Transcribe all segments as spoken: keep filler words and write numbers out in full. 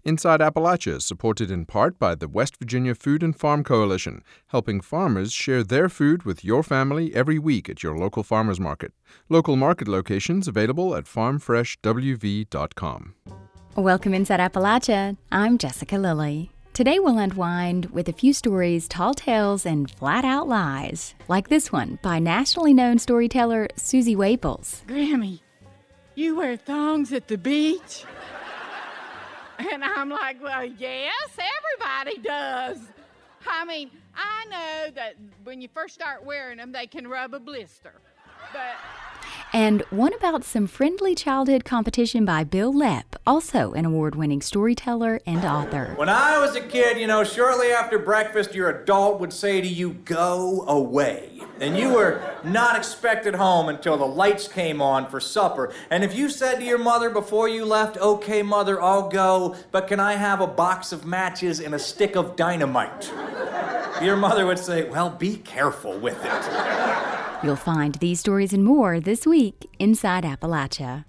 Inside Appalachia is supported in part by the West Virginia Food and Farm Coalition, helping farmers share their food with your family every week at your local farmers market. Local market locations available at farm fresh w v dot com. Welcome Inside Appalachia. I'm Jessica Lilly. Today we'll unwind with a few stories, tall tales, and flat-out lies, like this one by nationally known storyteller Susie Waples. Grammy, you wear thongs at the beach? And I'm like, well, yes, everybody does. I mean, I know that when you first start wearing them, they can rub a blister. But... And one about some friendly childhood competition by Bill Lepp, also an award-winning storyteller and author. When I was a kid, you know, shortly after breakfast, your adult would say to you, go away. And you were not expected home until the lights came on for supper. And if you said to your mother before you left, okay, mother, I'll go, but can I have a box of matches and a stick of dynamite? Your mother would say, well, be careful with it. You'll find these stories and more this week inside Appalachia.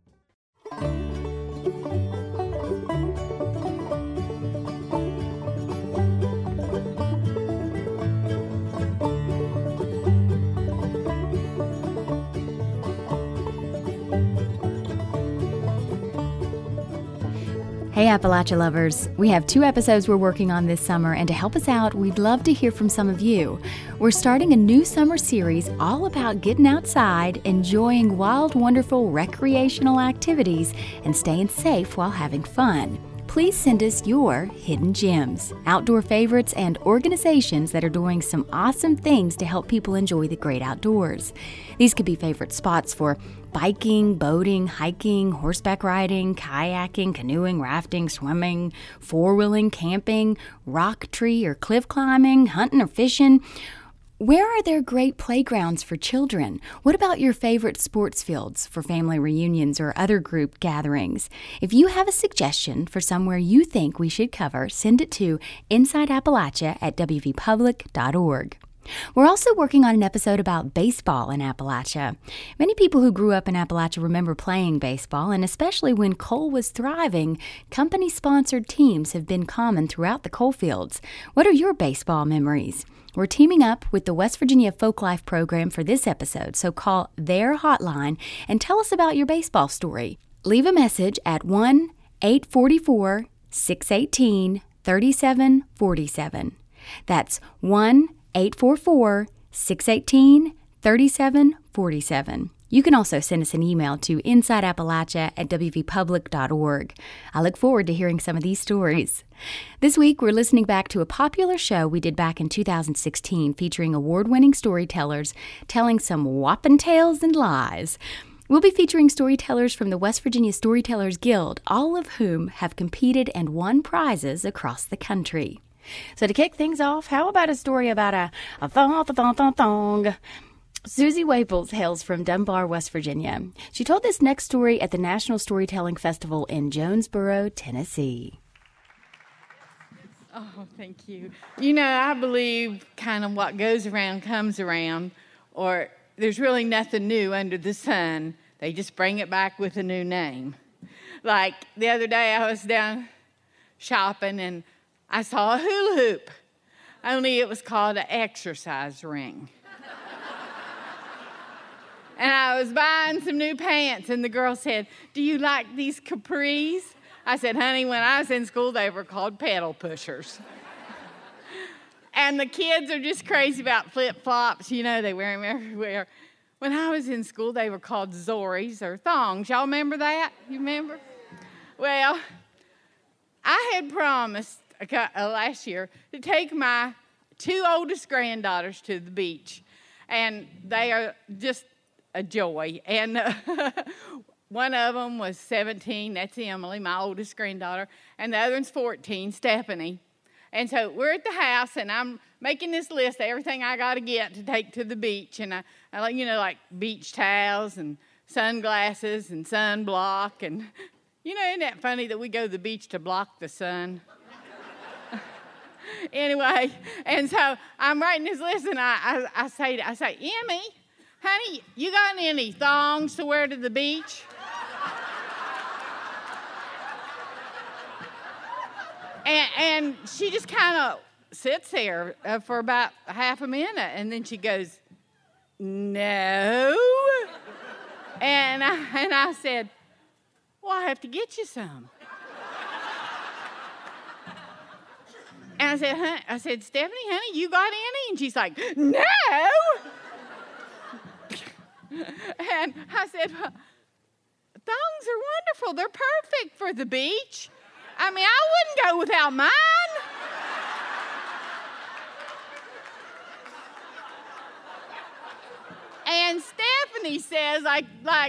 Hey Appalachia lovers, we have two episodes we're working on this summer, and to help us out, we'd love to hear from some of you. We're starting a new summer series all about getting outside, enjoying wild, wonderful recreational activities, and staying safe while having fun. Please send us your hidden gems, outdoor favorites, and organizations that are doing some awesome things to help people enjoy the great outdoors. These could be favorite spots for biking, boating, hiking, horseback riding, kayaking, canoeing, rafting, swimming, four-wheeling, camping, rock tree or cliff climbing, hunting or fishing. Where are there great playgrounds for children? What about your favorite sports fields for family reunions or other group gatherings? If you have a suggestion for somewhere you think we should cover, send it to inside appalachia at w v public dot org. We're also working on an episode about baseball in Appalachia. Many people who grew up in Appalachia remember playing baseball, and especially when coal was thriving, company-sponsored teams have been common throughout the coal fields. What are your baseball memories? We're teaming up with the West Virginia Folklife program for this episode, so call their hotline and tell us about your baseball story. Leave a message at one eight four four, six one eight, three seven four seven. That's one eight four four, six one eight, three seven four seven. You can also send us an email to inside appalachia at w v public dot org. I look forward to hearing some of these stories. This week, we're listening back to a popular show we did back in two thousand sixteen featuring award-winning storytellers telling some whopping tales and lies. We'll be featuring storytellers from the West Virginia Storytellers Guild, all of whom have competed and won prizes across the country. So to kick things off, how about a story about a, a thong, thong, thong, thong? Susie Waples hails from Dunbar, West Virginia. She told this next story at the National Storytelling Festival in Jonesboro, Tennessee. Oh, thank you. You know, I believe kind of what goes around comes around, or there's really nothing new under the sun. They just bring it back with a new name. Like the other day I was down shopping and I saw a hula hoop, only it was called an exercise ring. And I was buying some new pants, and the girl said, do you like these capris? I said, honey, when I was in school, they were called pedal pushers. And the kids are just crazy about flip-flops. You know, they wear them everywhere. When I was in school, they were called zoris or thongs. Y'all remember that? You remember? Well, I had promised uh, last year to take my two oldest granddaughters to the beach. And they are just a joy. And uh, one of them was seventeen. That's Emily, my oldest granddaughter. And the other one's fourteen, Stephanie. And so we're at the house, and I'm making this list of everything I got to get to take to the beach. And I, I like, you know, like beach towels and sunglasses and sunblock. And, you know, isn't that funny that we go to the beach to block the sun? Anyway, and so I'm writing this list, and I, I, I say, I say, Emmy, honey, you got any thongs to wear to the beach? And, and she just kind of sits there uh, for about half a minute, and then she goes, no. And I, and I said, well, I have to get you some. And I said, honey, I said, Stephanie, honey, you got any? And she's like, no. And I said, thongs are wonderful. They're perfect for the beach. I mean, I wouldn't go without mine. And Stephanie says, like, like,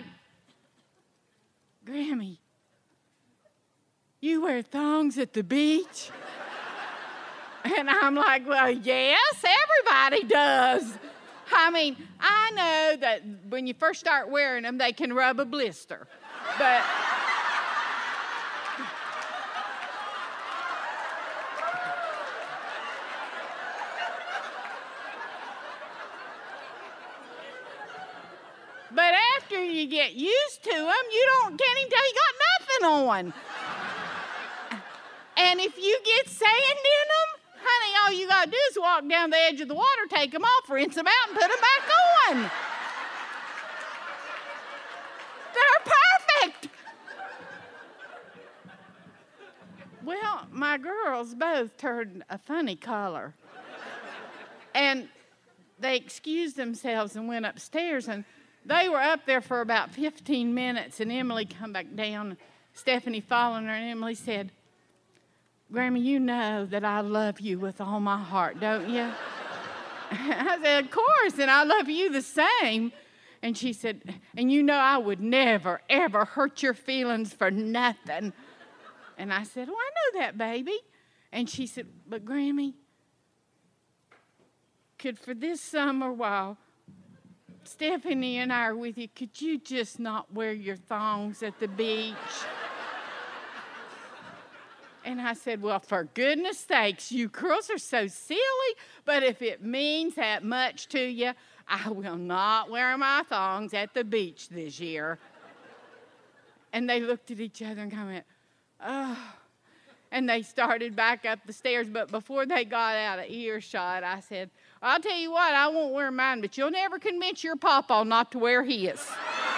Grammy, you wear thongs at the beach? And I'm like, well, yes, everybody does. I mean, I know that when you first start wearing them, they can rub a blister. But But after you get used to them, you don't can't even tell you got nothing on. And if you get sand in them, honey, all you gotta do is walk down the edge of the water, take them off, rinse them out, and put them back on. They're perfect. Well, my girls both turned a funny color. And they excused themselves and went upstairs, and they were up there for about fifteen minutes, and Emily come back down, Stephanie following her, and Emily said, Grammy, you know that I love you with all my heart, don't you? I said, of course, and I love you the same. And she said, and you know I would never, ever hurt your feelings for nothing. And I said, oh, I know that, baby. And she said, but Grammy, could for this summer while Stephanie and I are with you, could you just not wear your thongs at the beach? And I said, well, for goodness sakes, you girls are so silly, but if it means that much to you, I will not wear my thongs at the beach this year. And they looked at each other and kind of went, oh. And they started back up the stairs, but before they got out of earshot, I said, I'll tell you what, I won't wear mine, but you'll never convince your pawpaw not to wear his.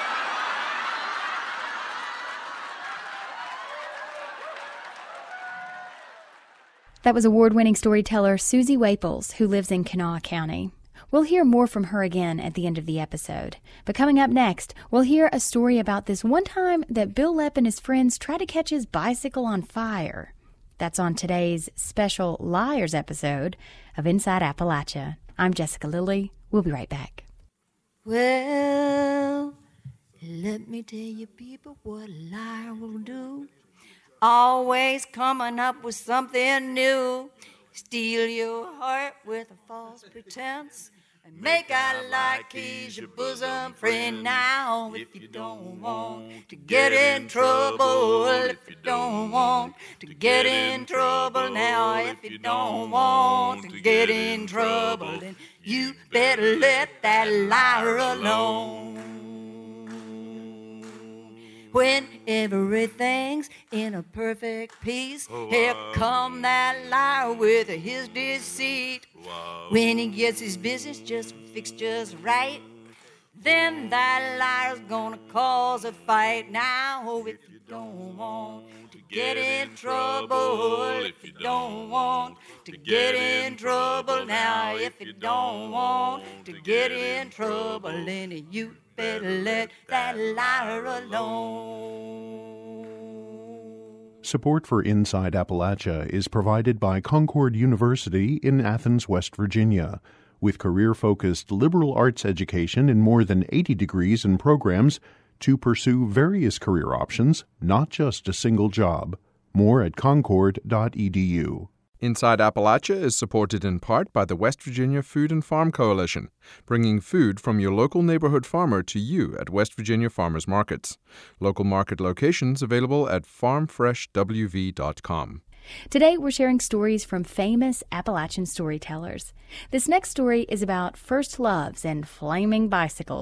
That was award-winning storyteller Susie Waples, who lives in Kanawha County. We'll hear more from her again at the end of the episode. But coming up next, we'll hear a story about this one time that Bill Lepp and his friends tried to catch his bicycle on fire. That's on today's special Liars episode of Inside Appalachia. I'm Jessica Lilly. We'll be right back. Well, let me tell you, people, what a liar will do. Always coming up with something new. Steal your heart with a false pretense and make out like he's your bosom friend. Now, if you don't want to get in trouble, if you don't want to get in trouble, now, if you don't want to get in trouble, then you better let that liar alone. When everything's in a perfect peace, oh, here come that liar with his deceit. Wow. When he gets his business just fixed just right, then that liar's gonna cause a fight. Now, if you don't want to get in trouble, if you don't want to get in trouble, now, if you don't want to get in trouble, then you better let that liar alone. Support for Inside Appalachia is provided by Concord University in Athens, West Virginia. With career-focused liberal arts education in more than eighty degrees and programs to pursue various career options, not just a single job. More at concord dot e d u. Inside Appalachia is supported in part by the West Virginia Food and Farm Coalition, bringing food from your local neighborhood farmer to you at West Virginia Farmers Markets. Local market locations available at farm fresh w v dot com. Today, we're sharing stories from famous Appalachian storytellers. This next story is about first loves and flaming bicycles.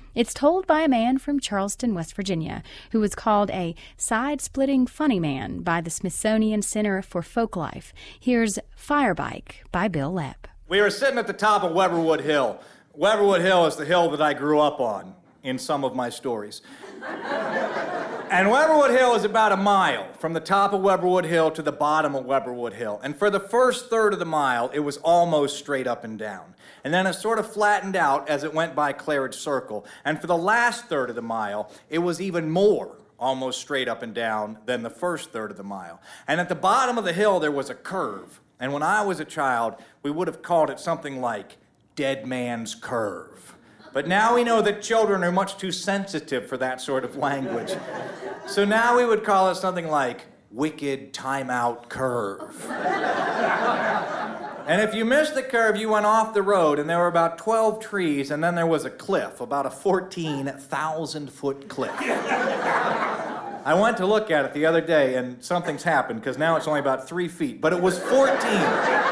It's told by a man from Charleston, West Virginia, who was called a side-splitting funny man by the Smithsonian Center for Folklife. Here's Firebike by Bill Lepp. We were sitting at the top of Weberwood Hill. Weberwood Hill is the hill that I grew up on in some of my stories. And Weberwood Hill is about a mile from the top of Weberwood Hill to the bottom of Weberwood Hill. And for the first third of the mile, it was almost straight up and down. And then it sort of flattened out as it went by Claridge Circle. And for the last third of the mile, it was even more almost straight up and down than the first third of the mile. And at the bottom of the hill, there was a curve. And when I was a child, we would have called it something like Dead Man's Curve. But now we know that children are much too sensitive for that sort of language. So now we would call it something like Wicked Timeout Curve. And if you missed the curve, you went off the road, and there were about twelve trees, and then there was a cliff, about a fourteen thousand foot cliff. I went to look at it the other day, and something's happened, because now it's only about three feet, but it was fourteen.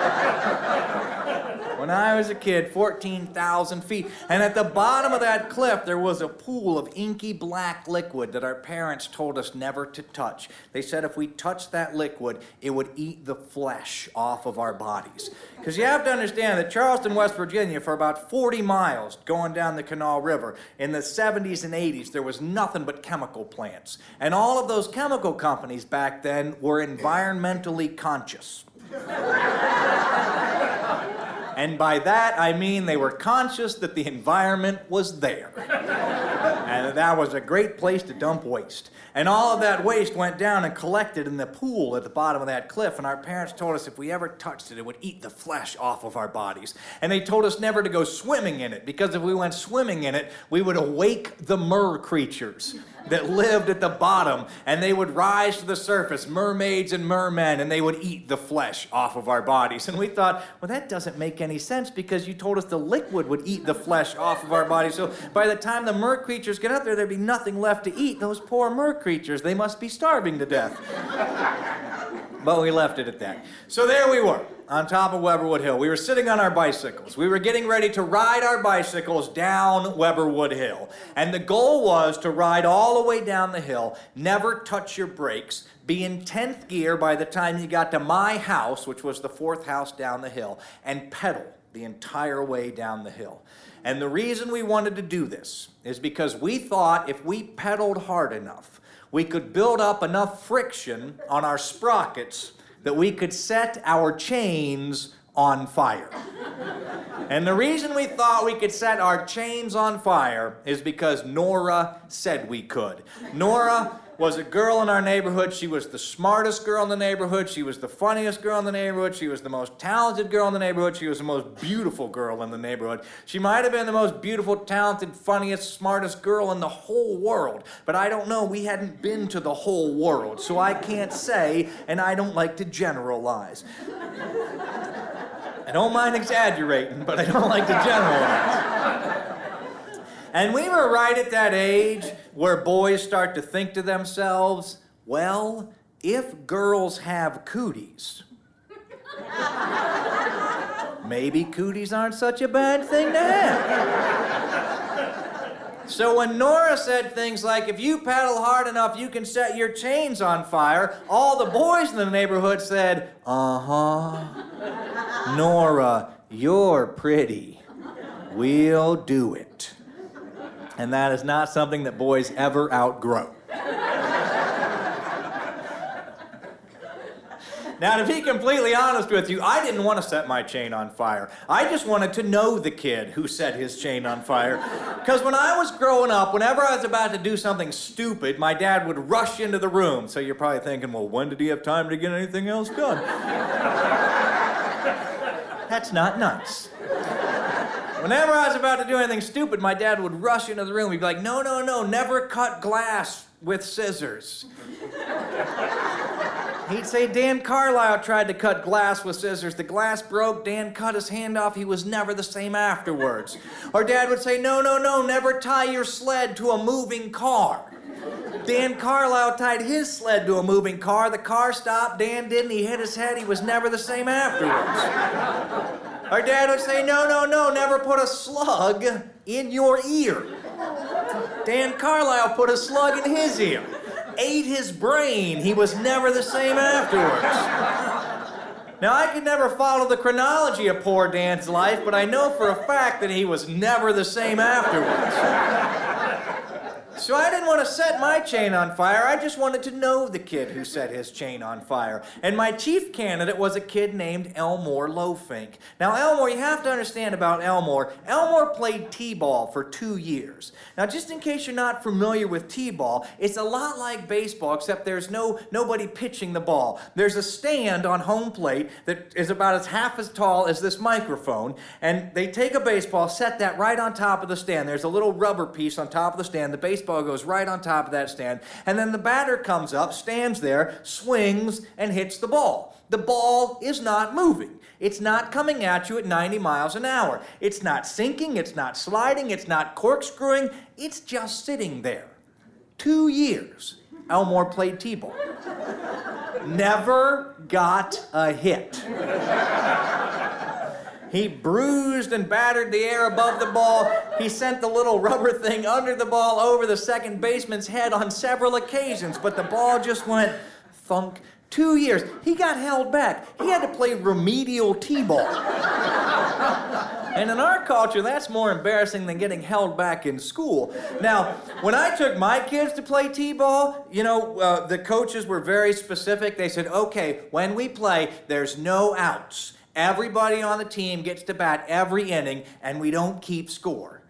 When I was a kid, fourteen thousand feet. And at the bottom of that cliff, there was a pool of inky black liquid that our parents told us never to touch. They said if we touched that liquid, it would eat the flesh off of our bodies. Because you have to understand that Charleston, West Virginia, for about forty miles going down the Kanawha River, in the seventies and eighties, there was nothing but chemical plants. And all of those chemical companies back then were environmentally conscious. And by that, I mean they were conscious that the environment was there. And that was a great place to dump waste. And all of that waste went down and collected in the pool at the bottom of that cliff. And our parents told us if we ever touched it, it would eat the flesh off of our bodies. And they told us never to go swimming in it, because if we went swimming in it, we would awake the mer creatures that lived at the bottom, and they would rise to the surface, mermaids and mermen, and they would eat the flesh off of our bodies. And we thought, well, that doesn't make any sense, because you told us the liquid would eat the flesh off of our bodies. So by the time the mer creatures get out there, there'd be nothing left to eat. Those poor mer creatures, they must be starving to death. But we left it at that. So there we were, on top of Weberwood Hill. We were sitting on our bicycles. We were getting ready to ride our bicycles down Weberwood Hill. And the goal was to ride all the way down the hill, never touch your brakes, be in tenth gear by the time you got to my house, which was the fourth house down the hill, and pedal the entire way down the hill. And the reason we wanted to do this is because we thought if we pedaled hard enough, we could build up enough friction on our sprockets that we could set our chains on fire. And the reason we thought we could set our chains on fire is because Nora said we could. Nora was a girl in our neighborhood. She was the smartest girl in the neighborhood. She was the funniest girl in the neighborhood. She was the most talented girl in the neighborhood. She was the most beautiful girl in the neighborhood. She might have been the most beautiful, talented, funniest, smartest girl in the whole world. But I don't know. We hadn't been to the whole world, so I can't say, and I don't like to generalize. I don't mind exaggerating, but I don't like to generalize. And we were right at that age where boys start to think to themselves, well, if girls have cooties, maybe cooties aren't such a bad thing to have. So when Nora said things like, if you paddle hard enough, you can set your chains on fire, all the boys in the neighborhood said, uh-huh, Nora, you're pretty. We'll do it. And that is not something that boys ever outgrow. Now, to be completely honest with you, I didn't want to set my chain on fire. I just wanted to know the kid who set his chain on fire. Because when I was growing up, whenever I was about to do something stupid, my dad would rush into the room. So you're probably thinking, well, when did he have time to get anything else done? That's not nice. Whenever I was about to do anything stupid, my dad would rush into the room. He'd be like, no, no, no, never cut glass with scissors. He'd say Dan Carlisle tried to cut glass with scissors. The glass broke, Dan cut his hand off. He was never the same afterwards. Or Dad would say, no, no, no, never tie your sled to a moving car. Dan Carlisle tied his sled to a moving car. The car stopped, Dan didn't. He hit his head. He was never the same afterwards. Our dad would say, no, no, no, never put a slug in your ear. Dan Carlisle put a slug in his ear, ate his brain. He was never the same afterwards. Now, I could never follow the chronology of poor Dan's life, but I know for a fact that he was never the same afterwards. So I didn't want to set my chain on fire. I just wanted to know the kid who set his chain on fire. And my chief candidate was a kid named Elmore Lofink. Now, Elmore, you have to understand about Elmore. Elmore played t-ball for two years. Now, just in case you're not familiar with t-ball, it's a lot like baseball, except there's no nobody pitching the ball. There's a stand on home plate that is about as half as tall as this microphone, and they take a baseball, set that right on top of the stand. There's a little rubber piece on top of the stand. The baseball goes right on top of that stand, and then the batter comes up, stands there, swings, and hits the ball. The ball is not moving. It's not coming at you at ninety miles an hour. It's not sinking, it's not sliding, it's not corkscrewing, it's just sitting there. Two years, Elmore played t-ball. Never got a hit. He bruised and battered the air above the ball. He sent the little rubber thing under the ball over the second baseman's head on several occasions, but the ball just went thunk. Two years. He got held back. He had to play remedial t-ball. And in our culture, that's more embarrassing than getting held back in school. Now, when I took my kids to play t-ball, you know, uh, the coaches were very specific. They said, okay, when we play, there's no outs. Everybody on the team gets to bat every inning, and we don't keep score.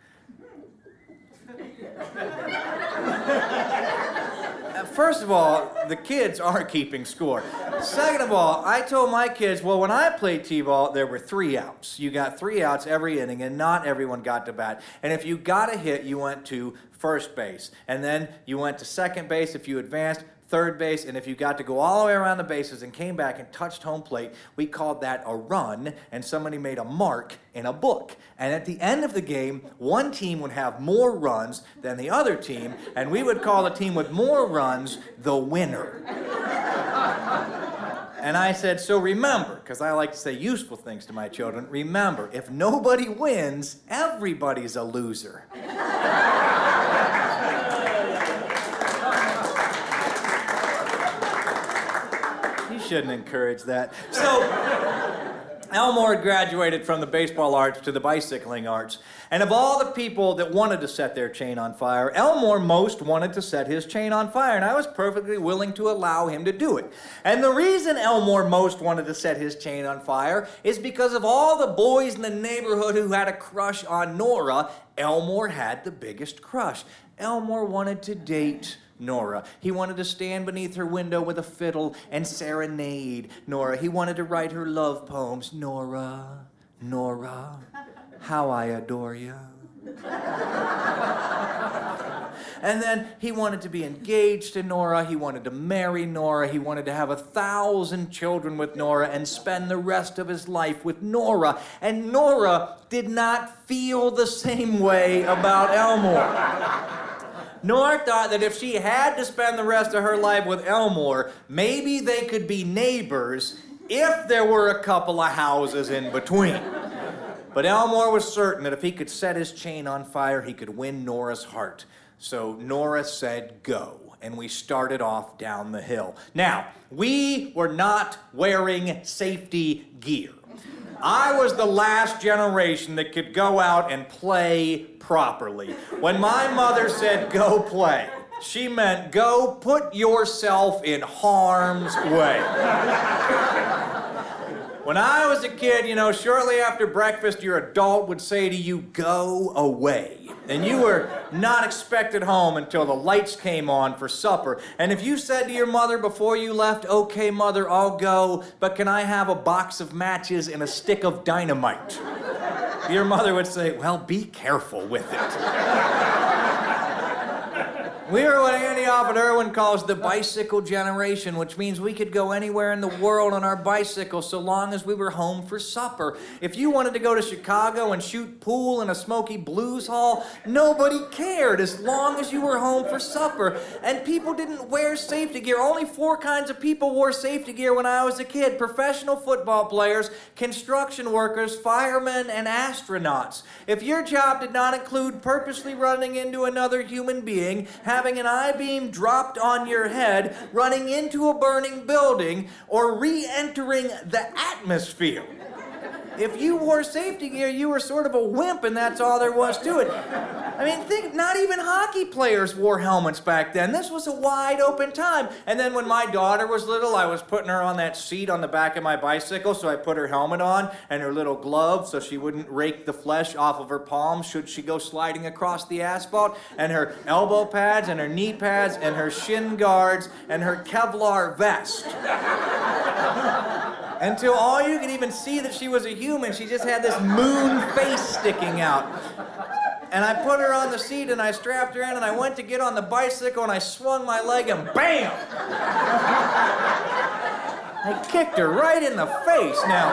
First of all, the kids are keeping score. Second of all, I told my kids, well, when I played t-ball, there were three outs. You got three outs every inning, and not everyone got to bat. And if you got a hit, you went to first base. And then you went to second base if you advanced, third base, and if you got to go all the way around the bases and came back and touched home plate, we called that a run, and somebody made a mark in a book. And at the end of the game, one team would have more runs than the other team, and we would call the team with more runs the winner. And I said, so remember, because I like to say useful things to my children, remember, if nobody wins, everybody's a loser. Shouldn't encourage that. So, Elmore graduated from the baseball arts to the bicycling arts. And of all the people that wanted to set their chain on fire, Elmore most wanted to set his chain on fire, and I was perfectly willing to allow him to do it. And the reason Elmore most wanted to set his chain on fire is because of all the boys in the neighborhood who had a crush on Nora, Elmore had the biggest crush. Elmore wanted to date Nora. He wanted to stand beneath her window with a fiddle and serenade Nora. He wanted to write her love poems. Nora, Nora, how I adore you. And then he wanted to be engaged to Nora. He wanted to marry Nora. He wanted to have a thousand children with Nora and spend the rest of his life with Nora. And Nora did not feel the same way about Elmore. Nora thought that if she had to spend the rest of her life with Elmore, maybe they could be neighbors if there were a couple of houses in between. But Elmore was certain that if he could set his chain on fire, he could win Nora's heart. So Nora said go, and we started off down the hill. Now, we were not wearing safety gear. I was the last generation that could go out and play properly. When my mother said go play, she meant go put yourself in harm's way. When I was a kid, you know, shortly after breakfast, your adult would say to you, go away. And you were not expected home until the lights came on for supper. And if you said to your mother before you left, okay, mother, I'll go, but can I have a box of matches and a stick of dynamite? Your mother would say, well, be careful with it. We were what Andy Offord Irwin calls the bicycle generation, which means we could go anywhere in the world on our bicycles so long as we were home for supper. If you wanted to go to Chicago and shoot pool in a smoky blues hall, nobody cared as long as you were home for supper. And people didn't wear safety gear. Only four kinds of people wore safety gear when I was a kid: professional football players, construction workers, firemen, and astronauts. If your job did not include purposely running into another human being, having an I-beam dropped on your head, running into a burning building, or re-entering the atmosphere, if you wore safety gear, you were sort of a wimp, and that's all there was to it. I mean, think, not even hockey players wore helmets back then. This was a wide open time. And then when my daughter was little, I was putting her on that seat on the back of my bicycle, so I put her helmet on and her little gloves so she wouldn't rake the flesh off of her palms should she go sliding across the asphalt, and her elbow pads and her knee pads and her shin guards and her Kevlar vest. Until all you could even see that she was a human, she just had this moon face sticking out. And I put her on the seat and I strapped her in and I went to get on the bicycle and I swung my leg and BAM! I kicked her right in the face. Now,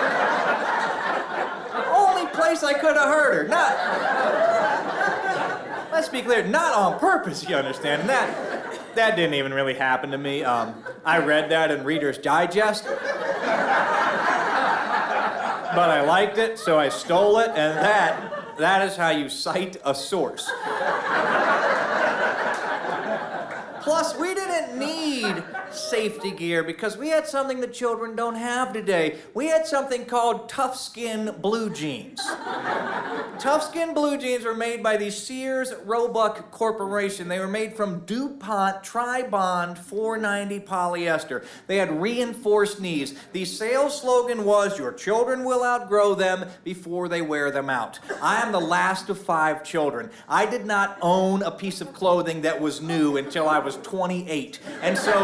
only place I could have hurt her. Not, let's be clear, not on purpose, you understand? And that, that didn't even really happen to me. Um, I read that in Reader's Digest. But I liked it, so I stole it, and that, that is how you cite a source. Plus, we didn't need safety gear because we had something that children don't have today. We had something called Toughskin blue jeans. Toughskin blue jeans were made by the Sears Roebuck Corporation. They were made from DuPont Tri-Bond four ninety polyester. They had reinforced knees. The sales slogan was, "Your children will outgrow them before they wear them out." I am the last of five children. I did not own a piece of clothing that was new until I was twenty-eight. And so,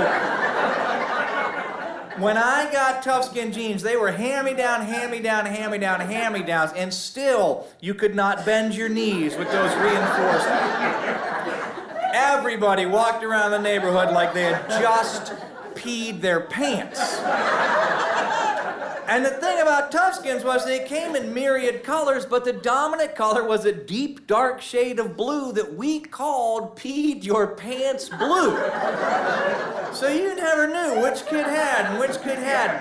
when I got Toughskin jeans, they were hand-me-down, hand-me-down, hand-me-down, hand-me-downs, and still you could not bend your knees with those reinforced. Everybody walked around the neighborhood like they had just peed their pants. And the thing about Toughskins was they came in myriad colors, but the dominant color was a deep, dark shade of blue that we called peed your pants blue. So you never knew which kid had and which kid hadn't.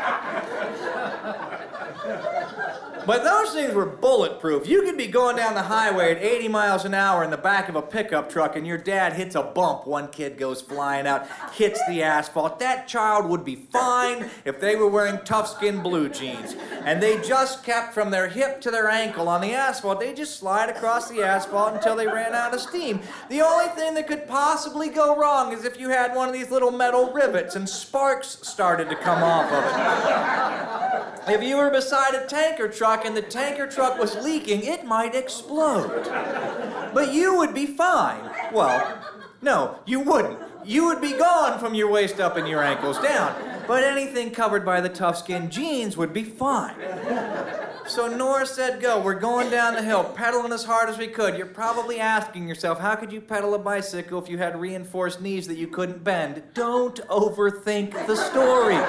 But those things were bulletproof. You could be going down the highway at eighty miles an hour in the back of a pickup truck and your dad hits a bump. One kid goes flying out, hits the asphalt. That child would be fine if they were wearing Toughskin blue jeans. And they just kept from their hip to their ankle on the asphalt. They just slide across the asphalt until they ran out of steam. The only thing that could possibly go wrong is if you had one of these little metal rivets and sparks started to come off of it. If you were beside a tanker truck and the tanker truck was leaking, it might explode. But you would be fine. Well, no, you wouldn't. You would be gone from your waist up and your ankles down. But anything covered by the Toughskin jeans would be fine. So Nora said, go. We're going down the hill, pedaling as hard as we could. You're probably asking yourself, how could you pedal a bicycle if you had reinforced knees that you couldn't bend? Don't overthink the story.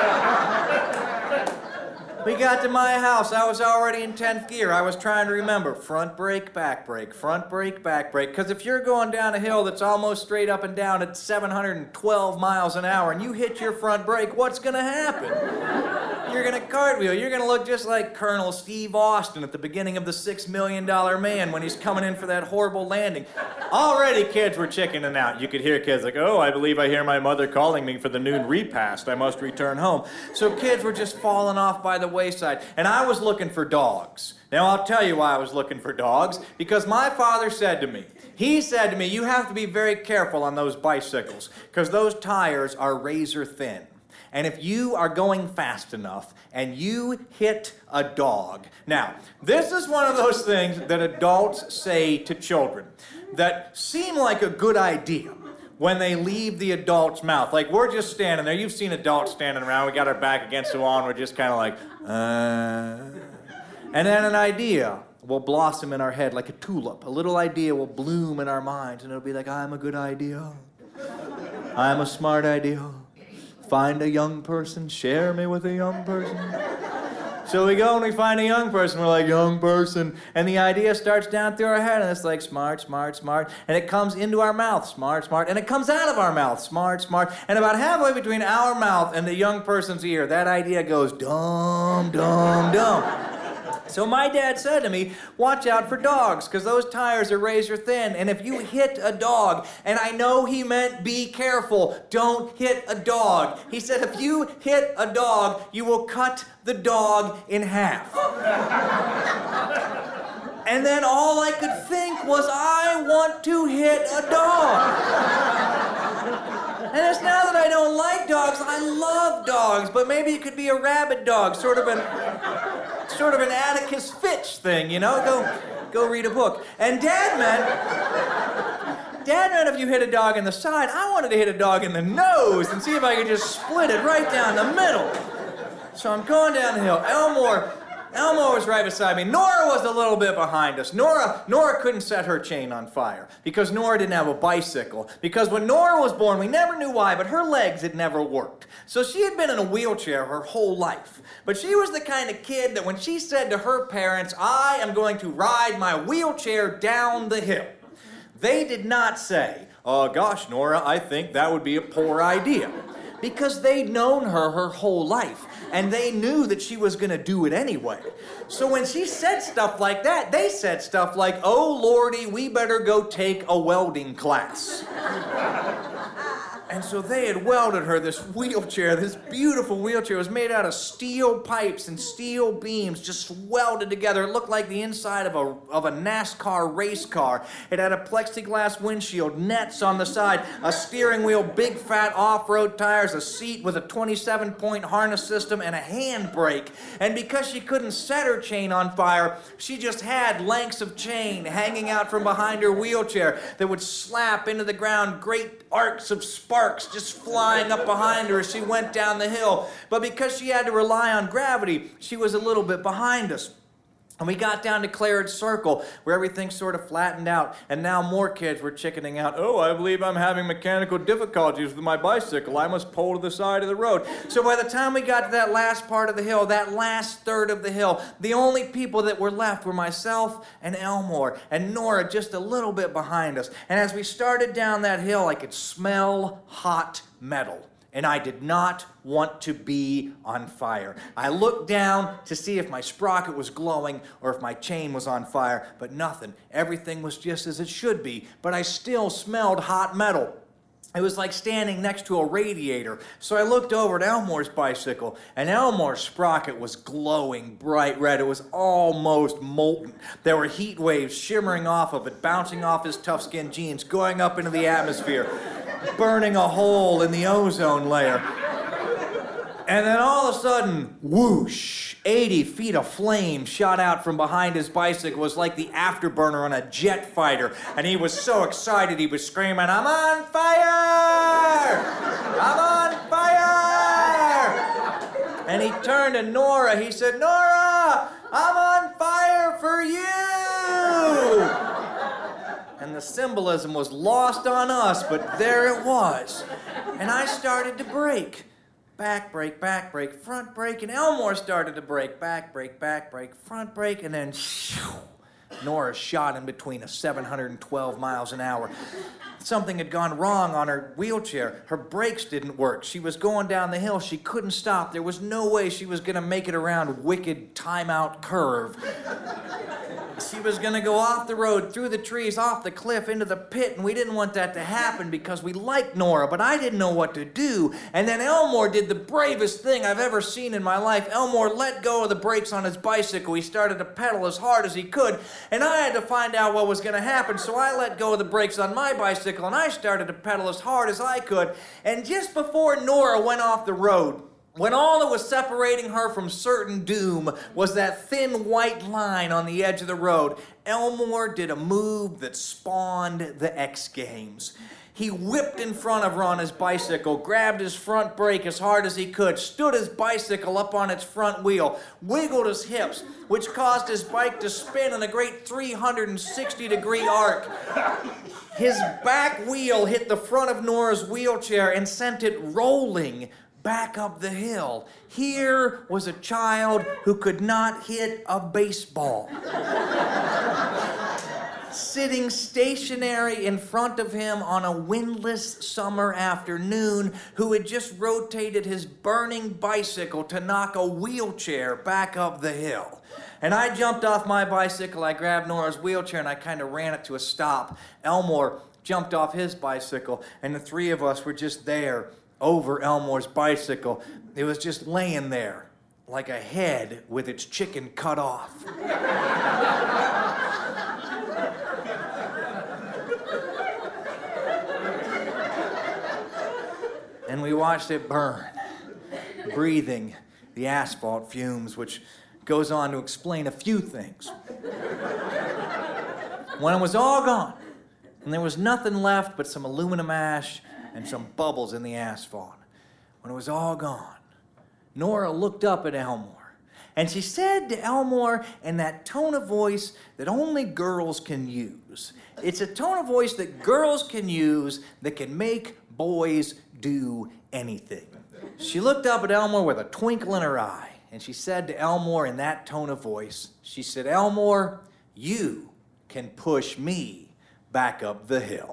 We got to my house. I was already in tenth gear. I was trying to remember front brake, back brake, front brake, back brake. Because if you're going down a hill that's almost straight up and down at seven hundred twelve miles an hour and you hit your front brake, what's going to happen? You're going to cartwheel. You're going to look just like Colonel Steve Austin at the beginning of The Six Million Dollar Man when he's coming in for that horrible landing. Already kids were chickening out. You could hear kids like, oh, I believe I hear my mother calling me for the noon repast. I must return home. So kids were just falling off by the wayside. And I was looking for dogs. Now, I'll tell you why I was looking for dogs. Because my father said to me, he said to me, you have to be very careful on those bicycles because those tires are razor thin. And if you are going fast enough and you hit a dog. Now, this is one of those things that adults say to children that seem like a good idea when they leave the adult's mouth. Like, we're just standing there. You've seen adults standing around. We got our back against the wall, and we're just kind of like, uh... And then an idea will blossom in our head like a tulip. A little idea will bloom in our minds, and it'll be like, I'm a good idea. I'm a smart idea. Find a young person, share me with a young person. So we go and we find a young person, we're like, young person, and the idea starts down through our head, and it's like, smart, smart, smart, and it comes into our mouth, smart, smart, and it comes out of our mouth, smart, smart, and about halfway between our mouth and the young person's ear, that idea goes, dumb, dumb, dumb. So my dad said to me, watch out for dogs, because those tires are razor thin, and if you hit a dog, and I know he meant be careful, don't hit a dog. He said, if you hit a dog, you will cut the dog in half. And then all I could think was, I want to hit a dog. And it's now that I don't like dogs, I love dogs, but maybe it could be a rabid dog, sort of an... sort of an Atticus Finch thing, you know? Go, go read a book. And Dad meant, Dad meant if you hit a dog in the side, I wanted to hit a dog in the nose and see if I could just split it right down the middle. So I'm going down the hill. Elmore, Elmore was right beside me. Nora was a little bit behind us. Nora, Nora couldn't set her chain on fire because Nora didn't have a bicycle. Because when Nora was born, we never knew why, but her legs had never worked. So she had been in a wheelchair her whole life. But she was the kind of kid that when she said to her parents, I am going to ride my wheelchair down the hill, they did not say, oh gosh, Nora, I think that would be a poor idea. Because they'd known her her whole life, and they knew that she was going to do it anyway. So when she said stuff like that, they said stuff like, oh lordy, we better go take a welding class. And so they had welded her this wheelchair, this beautiful wheelchair. It was made out of steel pipes and steel beams just welded together. It looked like the inside of a, of a NASCAR race car. It had a plexiglass windshield, nets on the side, a steering wheel, big fat off-road tires, a seat with a twenty-seven point harness system, and a handbrake. And because she couldn't set her chain on fire, she just had lengths of chain hanging out from behind her wheelchair that would slap into the ground, great arcs of sparks just flying up behind her as she went down the hill. But because she had to rely on gravity, she was a little bit behind us. And we got down to Claridge Circle, where everything sort of flattened out, and now more kids were chickening out. Oh, I believe I'm having mechanical difficulties with my bicycle. I must pull to the side of the road. So by the time we got to that last part of the hill, that last third of the hill, the only people that were left were myself and Elmore, and Nora just a little bit behind us. And as we started down that hill, I could smell hot metal. And I did not want to be on fire. I looked down to see if my sprocket was glowing or if my chain was on fire, but nothing. Everything was just as it should be, but I still smelled hot metal. It was like standing next to a radiator. So I looked over at Elmore's bicycle, and Elmore's sprocket was glowing bright red. It was almost molten. There were heat waves shimmering off of it, bouncing off his tough-skin jeans, going up into the atmosphere, burning a hole in the ozone layer. And then all of a sudden, whoosh, eighty feet of flame shot out from behind his bicycle. It was like the afterburner on a jet fighter. And he was so excited, he was screaming, I'm on fire! I'm on fire! And he turned to Nora. He said, Nora, I'm on fire for you! And the symbolism was lost on us, but there it was. And I started to brake. Back brake, back brake, front brake, and Elmore started to brake. Back brake, back brake, front brake, and then shoo, Nora shot in between at seven hundred twelve miles an hour. Something had gone wrong on her wheelchair. Her brakes didn't work. She was going down the hill. She couldn't stop. There was no way she was going to make it around Wicked Timeout Curve. She was going to go off the road, through the trees, off the cliff, into the pit, and we didn't want that to happen because we liked Nora, but I didn't know what to do. And then Elmore did the bravest thing I've ever seen in my life. Elmore let go of the brakes on his bicycle. He started to pedal as hard as he could, and I had to find out what was going to happen, so I let go of the brakes on my bicycle, and I started to pedal as hard as I could. And just before Nora went off the road, when all that was separating her from certain doom was that thin white line on the edge of the road, Elmore did a move that spawned the X Games. He whipped in front of her on his bicycle, grabbed his front brake as hard as he could, stood his bicycle up on its front wheel, wiggled his hips, which caused his bike to spin in a great three hundred sixty degree arc. His back wheel hit the front of Nora's wheelchair and sent it rolling back up the hill. Here was a child who could not hit a baseball. Sitting stationary in front of him on a windless summer afternoon, who had just rotated his burning bicycle to knock a wheelchair back up the hill. And I jumped off my bicycle, I grabbed Nora's wheelchair, and I kind of ran it to a stop. Elmore jumped off his bicycle, and the three of us were just there over Elmore's bicycle. It was just laying there like a head with its chicken cut off. And we watched it burn, breathing the asphalt fumes, which goes on to explain a few things. When it was all gone, and there was nothing left but some aluminum ash and some bubbles in the asphalt, when it was all gone, Nora looked up at Elmore, and she said to Elmore in that tone of voice that only girls can use. It's a tone of voice that girls can use that can make boys do anything. She looked up at Elmore with a twinkle in her eye, and she said to Elmore in that tone of voice, she said, "Elmore, you can push me back up the hill."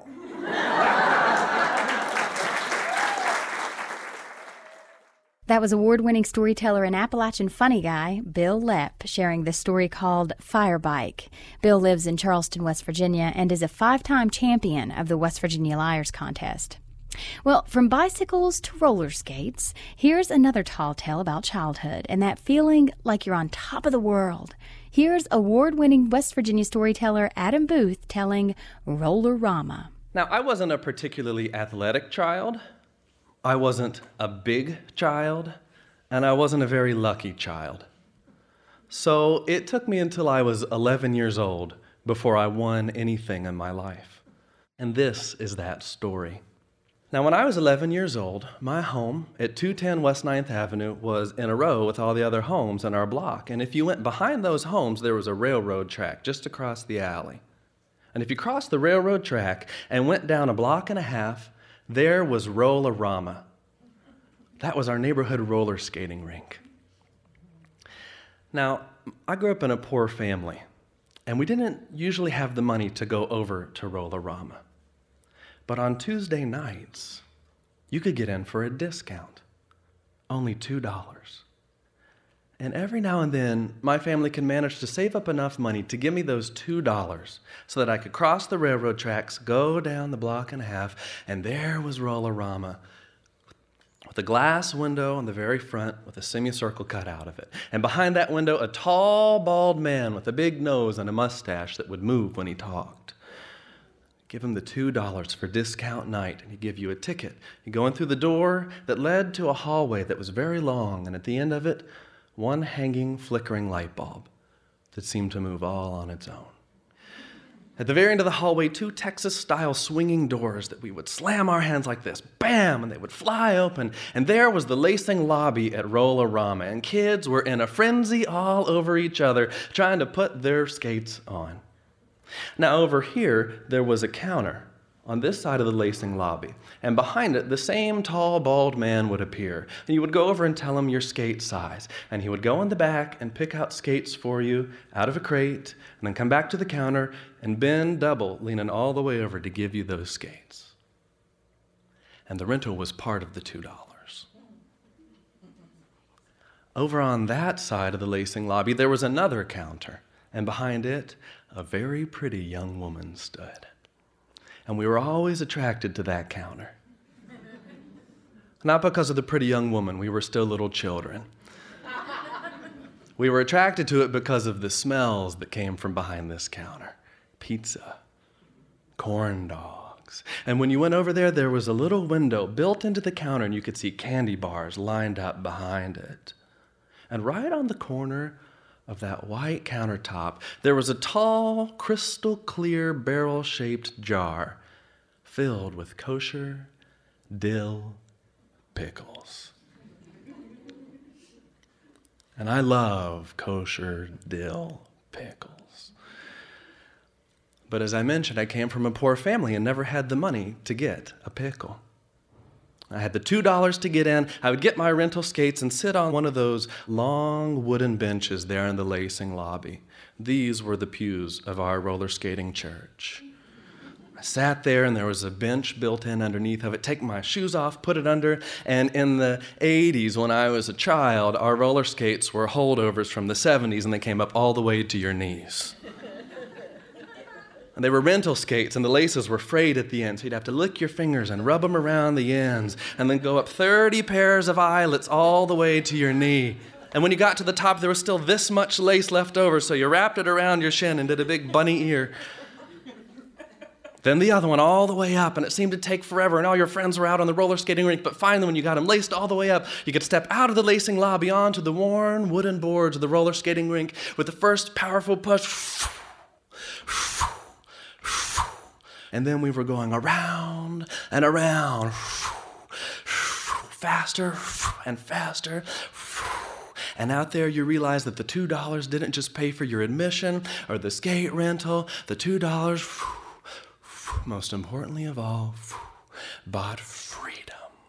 That was award-winning storyteller and Appalachian funny guy, Bill Lepp, sharing the story called Fire Bike. Bill lives in Charleston, West Virginia, and is a five-time champion of the West Virginia Liars Contest. Well, from bicycles to roller skates, here's another tall tale about childhood and that feeling like you're on top of the world. Here's award-winning West Virginia storyteller Adam Booth telling Roller-Rama. Now, I wasn't a particularly athletic child. I wasn't a big child, and I wasn't a very lucky child. So it took me until I was eleven years old before I won anything in my life. And this is that story. Now, when I was eleven years old, my home at two ten West ninth Avenue was in a row with all the other homes in our block. And if you went behind those homes, there was a railroad track just across the alley. And if you crossed the railroad track and went down a block and a half, there was Roller-Rama. That was our neighborhood roller skating rink. Now, I grew up in a poor family, and we didn't usually have the money to go over to Roller-Rama. But on Tuesday nights, you could get in for a discount, only two dollars. And every now and then, my family could manage to save up enough money to give me those two dollars so that I could cross the railroad tracks, go down the block and a half, and there was Roller-Rama with a glass window on the very front with a semicircle cut out of it. And behind that window, a tall, bald man with a big nose and a mustache that would move when he talked. Give him the two dollars for discount night, and he'd give you a ticket. You go in through the door that led to a hallway that was very long, and at the end of it, one hanging, flickering light bulb that seemed to move all on its own. At the very end of the hallway, two Texas-style swinging doors that we would slam our hands like this, bam, and they would fly open, and there was the lacing lobby at Roller-Rama, and kids were in a frenzy all over each other, trying to put their skates on. Now, over here, there was a counter on this side of the lacing lobby, and behind it, the same tall, bald man would appear. And you would go over and tell him your skate size, and he would go in the back and pick out skates for you out of a crate, and then come back to the counter and bend double, leaning all the way over to give you those skates. And the rental was part of the two dollars. Over on that side of the lacing lobby, there was another counter, and behind it, a very pretty young woman stood. And we were always attracted to that counter. Not because of the pretty young woman, we were still little children. We were attracted to it because of the smells that came from behind this counter. Pizza, corn dogs. And when you went over there, there was a little window built into the counter, and you could see candy bars lined up behind it. And right on the corner of that white countertop, there was a tall, crystal clear, barrel-shaped jar filled with kosher dill pickles. And I love kosher dill pickles. But as I mentioned, I came from a poor family and never had the money to get a pickle. I had the two dollars to get in. I would get my rental skates and sit on one of those long wooden benches there in the Lacing lobby. These were the pews of our roller skating church. I sat there, and there was a bench built in underneath of it. Take my shoes off, put it under, and in the eighties, when I was a child, our roller skates were holdovers from the seventies, and they came up all the way to your knees. And they were rental skates, and the laces were frayed at the end, so you'd have to lick your fingers and rub them around the ends, and then go up thirty pairs of eyelets all the way to your knee. And when you got to the top, there was still this much lace left over, so you wrapped it around your shin and did a big bunny ear. Then the other one all the way up, and it seemed to take forever, and all your friends were out on the roller skating rink, but finally when you got them laced all the way up, you could step out of the Lacing lobby onto the worn wooden boards of the roller skating rink with the first powerful push. And then we were going around and around, faster and faster. And out there you realize that the two dollars didn't just pay for your admission or the skate rental. The two dollars, most importantly of all, bought freedom.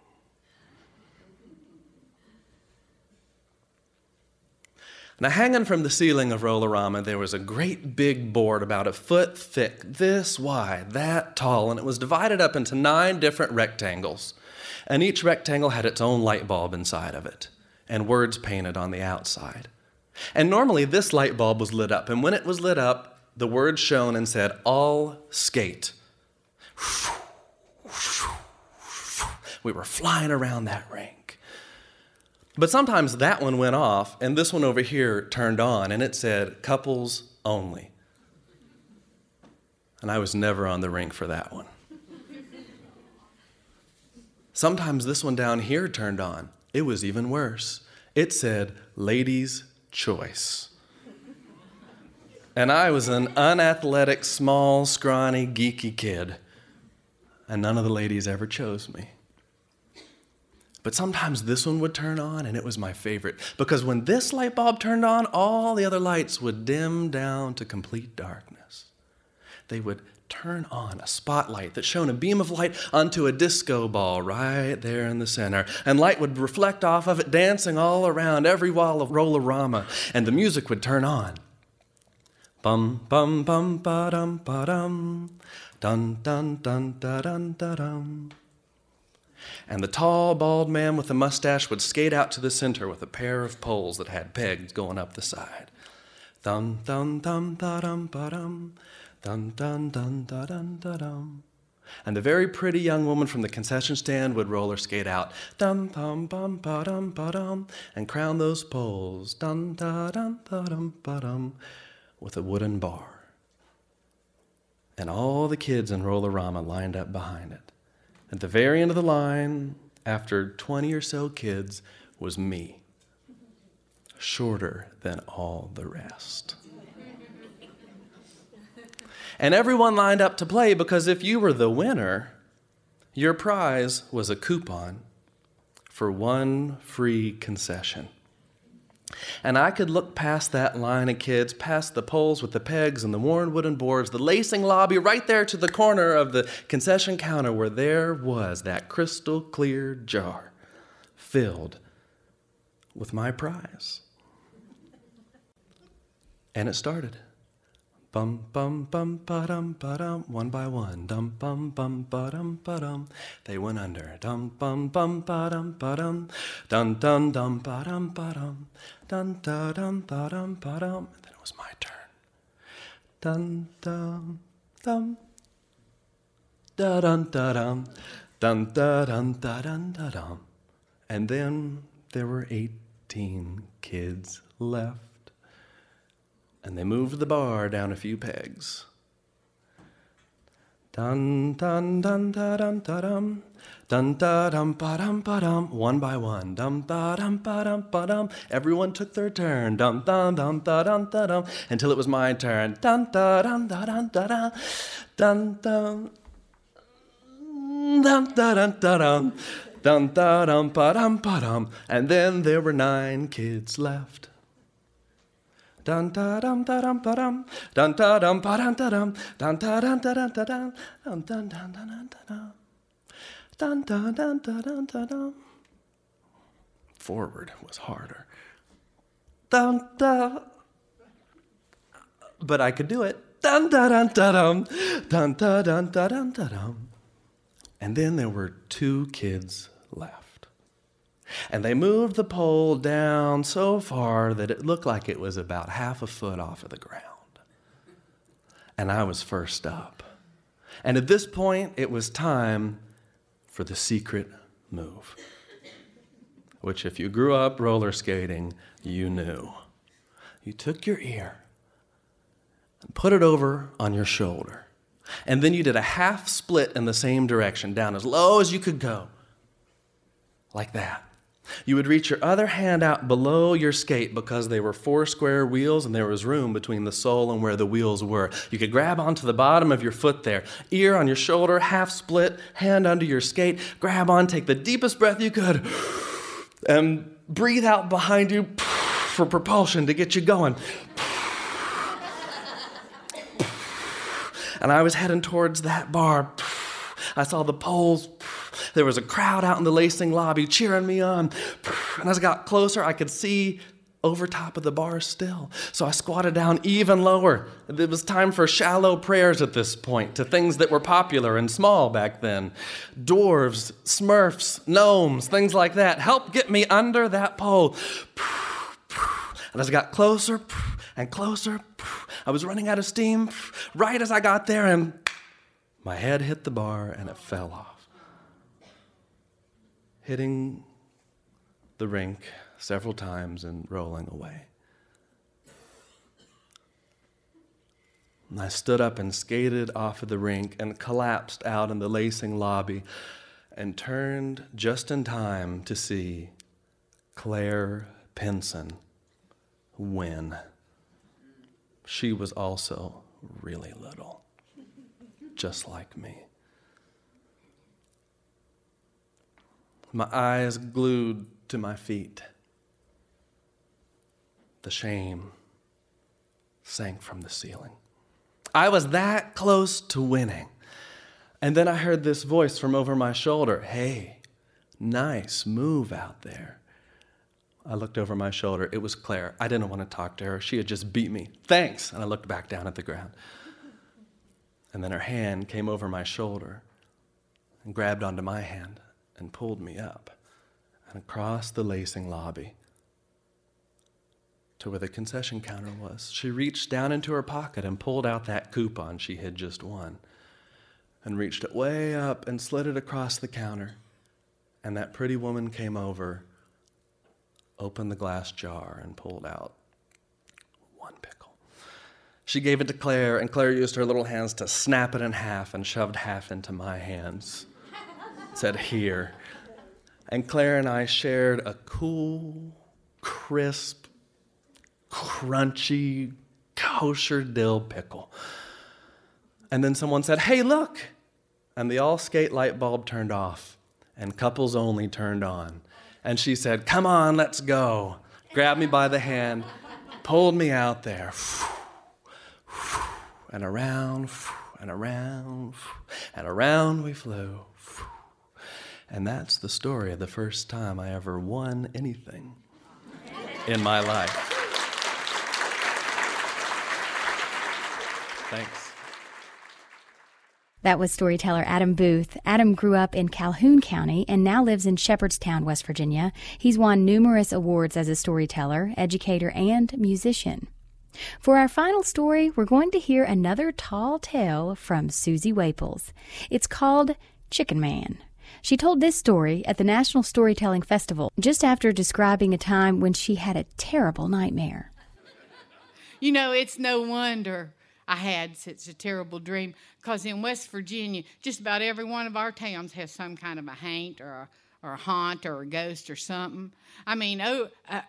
Now, hanging from the ceiling of Roll-A-Rama, there was a great big board about a foot thick, this wide, that tall, and it was divided up into nine different rectangles. And each rectangle had its own light bulb inside of it, and words painted on the outside. And normally this light bulb was lit up, and when it was lit up, the words shone and said, "All skate." We were flying around that rink. But sometimes that one went off, and this one over here turned on, and it said, "Couples only." And I was never on the rink for that one. Sometimes this one down here turned on. It was even worse. It said, "Ladies' choice." And I was an unathletic, small, scrawny, geeky kid, and none of the ladies ever chose me. But sometimes this one would turn on, and it was my favorite, because when this light bulb turned on, all the other lights would dim down to complete darkness. They would turn on a spotlight that shone a beam of light onto a disco ball right there in the center, and light would reflect off of it, dancing all around every wall of Roll-A-Rama, and the music would turn on. Bum, bum, bum, ba-dum, ba-dum, dun, dun, dun, da, dun, da, dum. And the tall, bald man with the mustache would skate out to the center with a pair of poles that had pegs going up the side. Dum, dum, dum, da, dum, ba, dum, dun, dun, dun, da, dun, da, dum. And the very pretty young woman from the concession stand would roller skate out, dum, dum, bum, ba, dum, ba, dum, and crown those poles, dum, da, dum, da, dum, ba, dum, with a wooden bar. And all the kids in Roll-A-Rama lined up behind it. At the very end of the line, after twenty or so kids, was me, shorter than all the rest. And everyone lined up to play, because if you were the winner, your prize was a coupon for one free concession. And I could look past that line of kids, past the poles with the pegs and the worn wooden boards, the Lacing lobby, right there to the corner of the concession counter where there was that crystal clear jar filled with my prize. And it started. Bum, bum, bum, ba-dum, ba-dum, one by one. Dum, bum, bum, ba-dum, ba-dum. They went under. Dum, bum, bum, ba-dum, ba-dum. Dun, dun, dum, ba-dum, ba-dum. Dun, da, dum, ba-dum, ba-dum. And then it was my turn. Dun, dum, dum. Da, dun, da, dum. Dun, da, dun, da, dun, da, dum. And then there were eighteen kids left. And they moved the bar down a few pegs. Dun, dun, dun, da, dum, da, dum. Dun, da, dum, ba, dum, ba, dum. One by one. Dum, da, dum, ba, dum, ba, dum. Everyone took their turn. Dum, dum, dum, da, dum, da, dum. Until it was my turn. Dun, da, dum, da, dum, da, dum. Dun, dum. dun dun dun dun dun dun dun dun ba dum ba dum. And then there were nine kids left. Dun da dum da dum ba dum, dun da dum ba dum da dum, dun da dum da dum da dum, dun dun dun dun dun dun dun dun dun dun dun dun. Forward was harder. Dun da. But I could do it. Dun da dun da dum, dun da dun da dun da dum. And then there were two kids left. And they moved the pole down so far that it looked like it was about half a foot off of the ground. And I was first up. And at this point, it was time for the secret move, which if you grew up roller skating, you knew. You took your ear and put it over on your shoulder. And then you did a half split in the same direction, down as low as you could go. Like that. You would reach your other hand out below your skate because they were four square wheels and there was room between the sole and where the wheels were. You could grab onto the bottom of your foot there, ear on your shoulder, half split, hand under your skate, grab on, take the deepest breath you could, and breathe out behind you for propulsion to get you going. And I was heading towards that bar. I saw the poles. There was a crowd out in the lacing lobby cheering me on. And as I got closer, I could see over top of the bar still. So I squatted down even lower. It was time for shallow prayers at this point to things that were popular and small back then. Dwarves, smurfs, gnomes, things like that. Help get me under that pole. And as I got closer and closer, I was running out of steam right as I got there, and my head hit the bar and it fell off, hitting the rink several times and rolling away. And I stood up and skated off of the rink and collapsed out in the lacing lobby and turned just in time to see Claire Pinson win. She was also really little, just like me. My eyes glued to my feet. The shame sank from the ceiling. I was that close to winning. And then I heard this voice from over my shoulder. Hey, nice move out there. I looked over my shoulder. It was Claire. I didn't want to talk to her. She had just beat me. Thanks. And I looked back down at the ground. And then her hand came over my shoulder and grabbed onto my hand and pulled me up and across the lacing lobby to where the concession counter was. She reached down into her pocket and pulled out that coupon she had just won and reached it way up and slid it across the counter. And that pretty woman came over, opened the glass jar, and pulled out one pickle. She gave it to Claire, and Claire used her little hands to snap it in half and shoved half into my hands. Said, here. And Claire and I shared a cool, crisp, crunchy, kosher dill pickle. And then someone said, hey, look. And the all-skate light bulb turned off, and couples only turned on. And she said, come on, let's go. Grabbed me by the hand, pulled me out there. And around, and around, and around we flew. And that's the story of the first time I ever won anything in my life. Thanks. That was storyteller Adam Booth. Adam grew up in Calhoun County and now lives in Shepherdstown, West Virginia. He's won numerous awards as a storyteller, educator, and musician. For our final story, we're going to hear another tall tale from Susie Waples. It's called Chicken Man. She told this story at the National Storytelling Festival just after describing a time when she had a terrible nightmare. You know, it's no wonder I had such a terrible dream, because in West Virginia, just about every one of our towns has some kind of a haint or a, or a haunt or a ghost or something. I mean, oh, uh,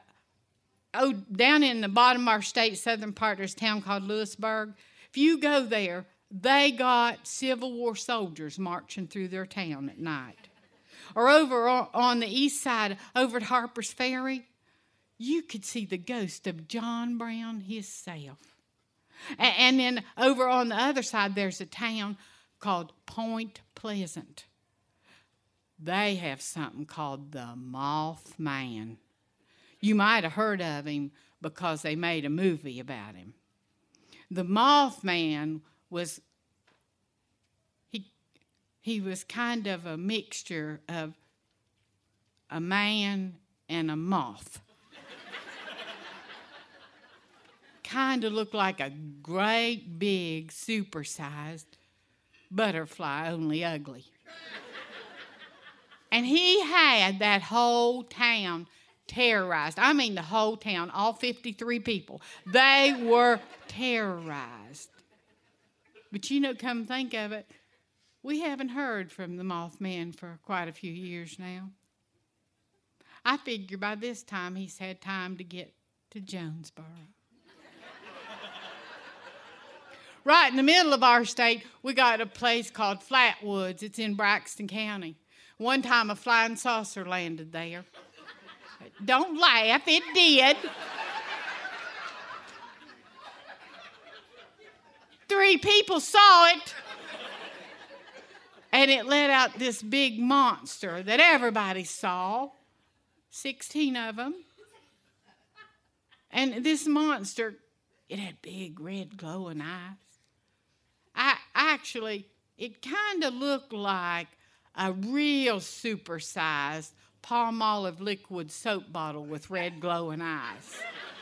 oh, down in the bottom of our state, southern part, there's a town called Lewisburg. If you go there, they got Civil War soldiers marching through their town at night. Or over on the east side, over at Harper's Ferry, you could see the ghost of John Brown himself. And then over on the other side, there's a town called Point Pleasant. They have something called the Mothman. You might have heard of him because they made a movie about him. The Mothman was, he, he was kind of a mixture of a man and a moth. Kind of looked like a great big supersized butterfly, only ugly. And he had that whole town terrorized. I mean the whole town, all fifty-three people. They were terrorized. But you know, come think of it, we haven't heard from the Mothman for quite a few years now. I figure by this time he's had time to get to Jonesboro. Right in the middle of our state, we got a place called Flatwoods. It's in Braxton County. One time a flying saucer landed there. Don't laugh, it did. Three people saw it. And it let out this big monster that everybody saw. Sixteen of them. And this monster, it had big red glowing eyes. I actually, it kind of looked like a real supersized Palmolive liquid soap bottle with red glowing eyes.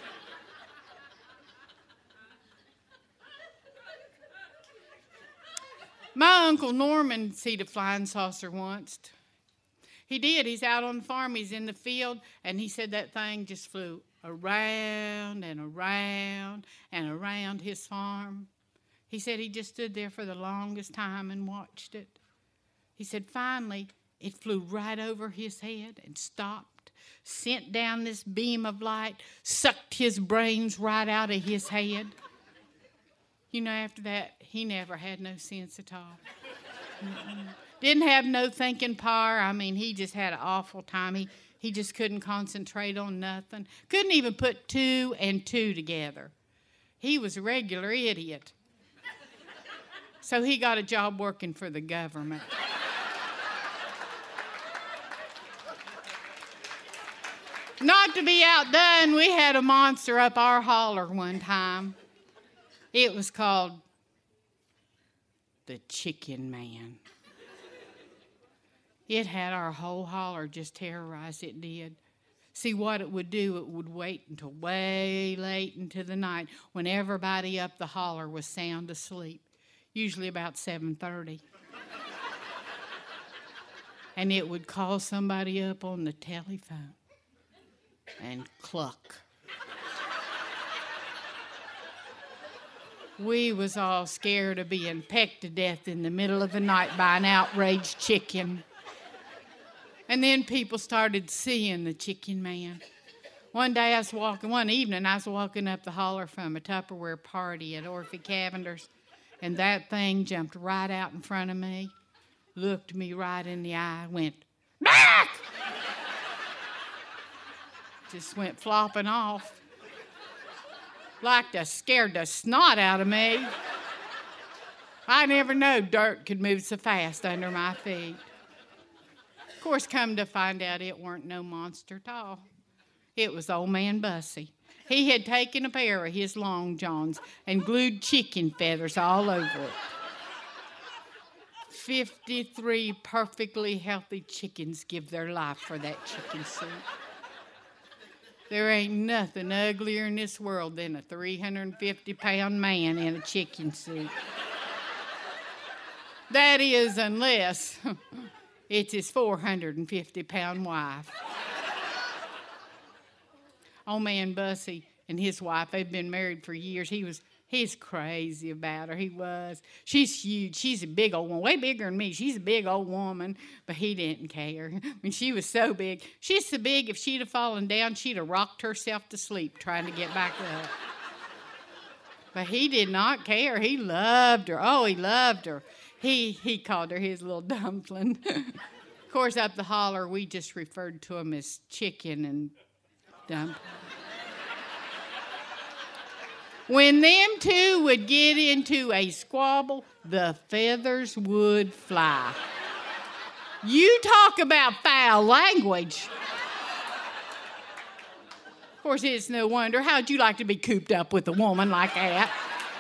My Uncle Norman seen a flying saucer once. He did. He's out on the farm. He's in the field, and he said that thing just flew around and around and around his farm. He said he just stood there for the longest time and watched it. He said finally it flew right over his head and stopped, sent down this beam of light, sucked his brains right out of his head. You know, after that, he never had no sense at all. Mm-mm. Didn't have no thinking power. I mean, he just had an awful time. He, he just couldn't concentrate on nothing. Couldn't even put two and two together. He was a regular idiot. So he got a job working for the government. Not to be outdone, we had a monster up our holler one time. It was called the Chicken Man. It had our whole holler just terrorized, it did. See, what it would do, it would wait until way late into the night when everybody up the holler was sound asleep, usually about seven thirty. And it would call somebody up on the telephone and cluck. We was all scared of being pecked to death in the middle of the night by an outraged chicken. And then people started seeing the Chicken Man. One day I was walking, one evening I was walking up the holler from a Tupperware party at Orphy Cavender's, and that thing jumped right out in front of me, looked me right in the eye, went, back! Just went flopping off. Like to scared the snot out of me. I never knowed dirt could move so fast under my feet. Of course, come to find out it weren't no monster at all. It was old man Bussy. He had taken a pair of his long johns and glued chicken feathers all over it. Fifty-three perfectly healthy chickens give their life for that chicken soup. There ain't nothing uglier in this world than a three hundred fifty pound man in a chicken suit. That is, unless it's his four hundred fifty pound wife. Old man Bussy and his wife, they've been married for years. He was, he's crazy about her. He was. She's huge. She's a big old woman, way bigger than me. She's a big old woman, but he didn't care. I mean, she was so big. She's so big, if she'd have fallen down, she'd have rocked herself to sleep trying to get back up. But he did not care. He loved her. Oh, he loved her. He he called her his little dumpling. Of course, up the holler, we just referred to him as chicken and dumpling. When them two would get into a squabble, the feathers would fly. You talk about foul language. Of course, it's no wonder. How'd you like to be cooped up with a woman like that?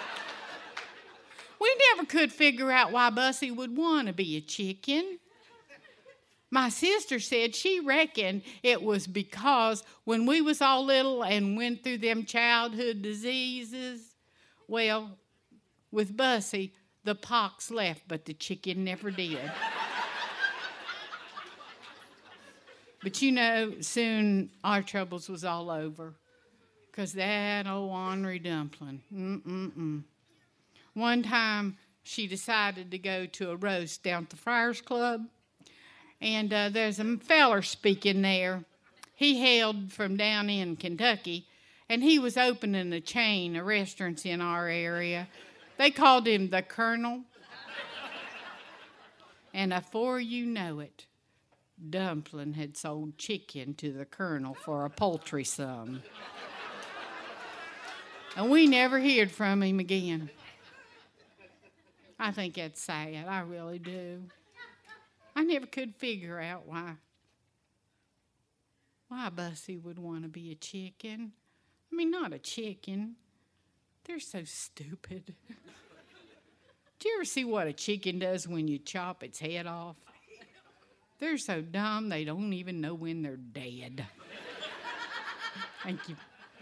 We never could figure out why Bussy would want to be a chicken. My sister said she reckoned it was because when we was all little and went through them childhood diseases, well, with Bussy, the pox left, but the chicken never did. But you know, soon our troubles was all over, 'cause that old ornery dumpling, mm-mm-mm. One time, she decided to go to a roast down at the Friars Club, and uh, there's a feller speaking there. He hailed from down in Kentucky, and he was opening a chain of restaurants in our area. They called him the Colonel. And afore you know it, Dumpling had sold chicken to the Colonel for a paltry sum. And we never heard from him again. I think that's sad. I really do. I never could figure out why. Why Bussy would want to be a chicken. I mean, not a chicken. They're so stupid. Do you ever see what a chicken does when you chop its head off? They're so dumb they don't even know when they're dead. Thank you.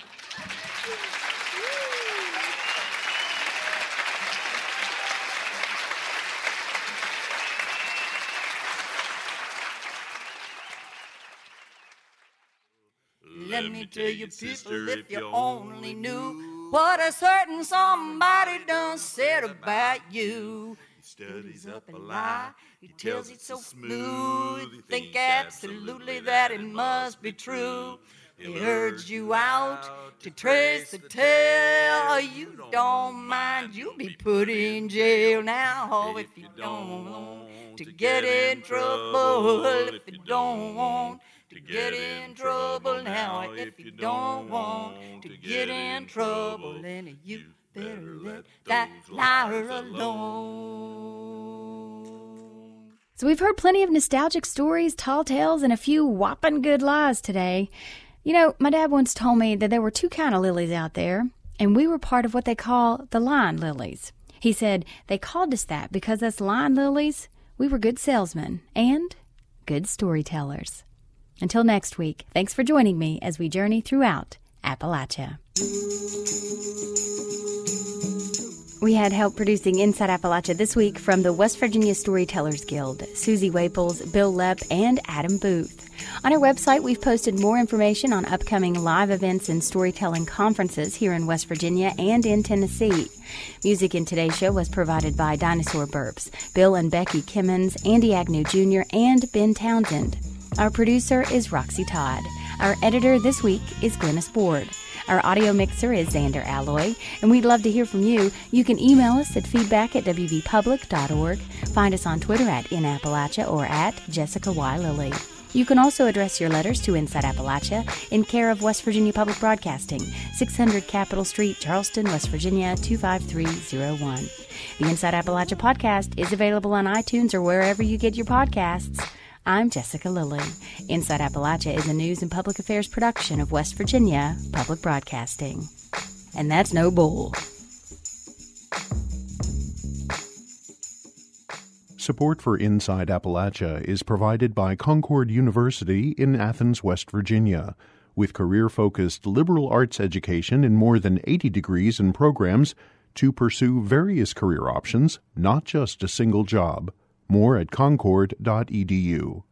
Let me tell you, people, if you only knew what a certain somebody done said about you. Studies up a lie, he tells it so smooth, you think absolutely that it must be true. He urged you out to trace the tale. You don't mind, you'll be put in jail now if you don't want to get in trouble. If you don't want to get in trouble now, if you don't want to get in trouble, then you better let that liar alone. So we've heard plenty of nostalgic stories, tall tales, and a few whopping good lies today. You know, my dad once told me that there were two kind of lilies out there, and we were part of what they call the line lilies. He said they called us that because us line lilies, we were good salesmen and good storytellers. Until next week, thanks for joining me as we journey throughout Appalachia. We had help producing Inside Appalachia this week from the West Virginia Storytellers Guild, Susie Waples, Bill Lepp, and Adam Booth. On our website, we've posted more information on upcoming live events and storytelling conferences here in West Virginia and in Tennessee. Music in today's show was provided by Dinosaur Burps, Bill and Becky Kimmons, Andy Agnew Junior, and Ben Townsend. Our producer is Roxy Todd. Our editor this week is Glynis Board. Our audio mixer is Xander Alloy, and we'd love to hear from you. You can email us at feedback at w v public dot org. Find us on Twitter at InAppalachia or at Jessica Y. Lilly. You can also address your letters to Inside Appalachia in care of West Virginia Public Broadcasting, six hundred Capitol Street, Charleston, West Virginia, two five three zero one. The Inside Appalachia podcast is available on iTunes or wherever you get your podcasts. I'm Jessica Lilly. Inside Appalachia is a news and public affairs production of West Virginia Public Broadcasting. And that's no bull. Support for Inside Appalachia is provided by Concord University in Athens, West Virginia. With career-focused liberal arts education in more than eighty degrees and programs to pursue various career options, not just a single job. More at concord dot e d u.